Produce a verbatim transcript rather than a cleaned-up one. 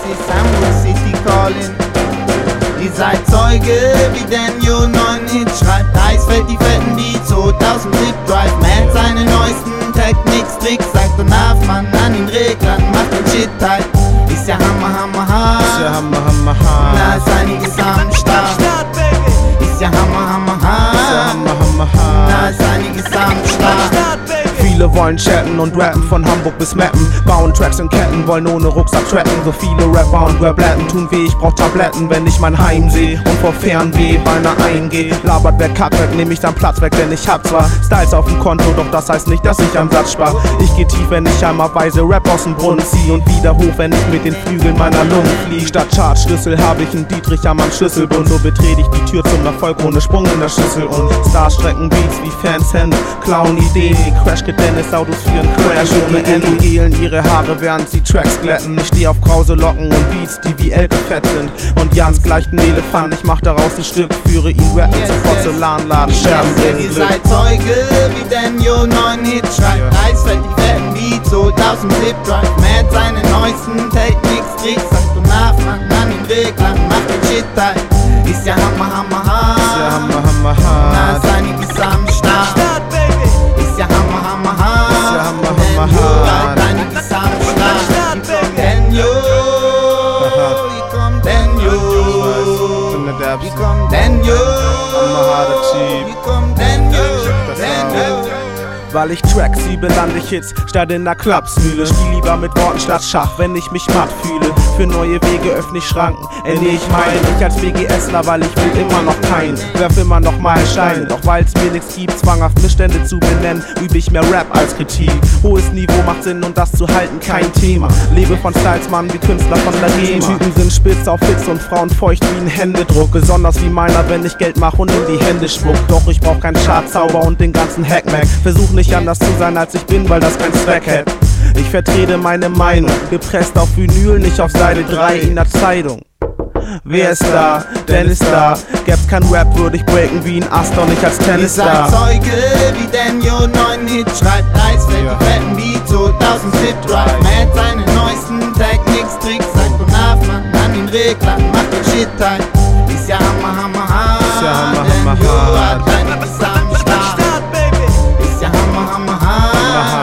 ist Hamburg City calling. Ihr seid Zeuge, wie Daniel neuen Hit schreibt. Eisfeld die fetten Beats, holt aus dem Zip Drive. Matt seine neuesten Techniks, Tricks, sagt und Mann an den Reglern, macht den Shit halt. Ist ja Hammer, Hammer, hart. Ist ja Hammer, Hammer, hart. Da ist einiges am Start. Ist ja Hammer, Hammer, hart. Ist ja Hammer, Hammer, hart. Da ist einiges am Start. Viele wollen chatten und rappen, von Hamburg bis Mappen. Bauen Tracks in Ketten, wollen ohne Rucksack tracken. So viele Rapper und Rapletten tun weh, ich brauch Tabletten, wenn ich mein Heim seh und vor Fernweh beinahe eingeh. Labert wer kackt weg, nehm ich dann Platz weg, denn ich hab zwar Styles auf dem Konto, doch das heißt nicht, dass ich am Satz spar. Ich geh tief, wenn ich einmal weise Rap aus dem Brunnen zieh und wieder hoch, wenn ich mit den Flügeln meiner Lungen flieh. Statt Chartschlüssel hab ich einen Dietrich am Schlüsselbund. So betrete ich die Tür zum Erfolg ohne Sprung in der Schüssel. Und Stars strecken Beats wie Fans Hände, klauen Ideen wie Crash Dennis Autos für einen Crash ohne Ende. Gelen ihre Haare, während sie Tracks glätten. Ich steh auf krause Locken und Beats, die wie Elke fett sind. Und Jans gleicht ein Elefant, ich mach daraus ein Stück, führe ihn rappen yes, zum Porzellanladen, Scherben yes, bringen ihr Glück. seid Zeuge, wie Daniel neuen Hit schreibt. Ja. Eisfeld die fetten Beats, holt aus dem Zip Drive. Matt seine neuesten Techniks, Tricks, sagt und Mann an den Reglern, macht den Shit halt. Ist ja Hammer, Hammer, hart. Ist ja Hammer, Hammer, Da hart. ist einiges am Start. Ist ja Hammer, Hammer, hart. Ist ja Hammer, Hammer, hart. Einiges am Start. Daniel, hier kommt Daniel. Bin der Hier Derbste. kommt Daniel. Hammer, harter Typ. Hier kommt Daniel. Das Daniel. Weil ich Tracks liebe, lande ich Hits statt in der Klapsmühle. Spiel lieber mit Worten statt Schach, wenn ich mich matt fühle. Für neue Wege öffne ich Schranken, ernähr ich meinen. Ich als BGSler, weil ich will immer noch keinen. Werf immer noch mal Steine, doch weil's mir nichts gibt, zwanghaft Missstände zu benennen, übe ich mehr Rap als Kritik. Hohes Niveau macht Sinn und das zu halten kein Thema. Lebe von Styles, Mann, wie Künstler von der GEMA. Typen sind spitz auf Hits und Frauen feucht wie ein Händedruck. Besonders wie meiner, wenn ich Geld mach und in die Hände spuck. Doch ich brauch keinen Chartzauber und den ganzen Hackmack. Versuch nicht anders zu sein als ich bin, weil das keinen Zweck hätte. Ich vertrete meine Meinung, gepresst auf Vinyl, nicht auf Seite drei in der Zeitung. Wer ist da? Dennis da. Gäb's kein Rap, würde ich breaken wie ein Ast, doch nicht als Ihr Tennisstar. seid Zeuge, wie Daniel neuen Hit schreibt. Eisfeld die fetten Beats, holt aus dem Zip Drive. Matt seine neuesten Techniks, Tricks, sagt und Mann an den Reglern, macht den Shit halt. Ist ja Hammer, Hammer, hart. Ist ja Hammer, Hammer, Daniel hart. hat einiges am Start. Ist ja Hammer, Hammer, hart.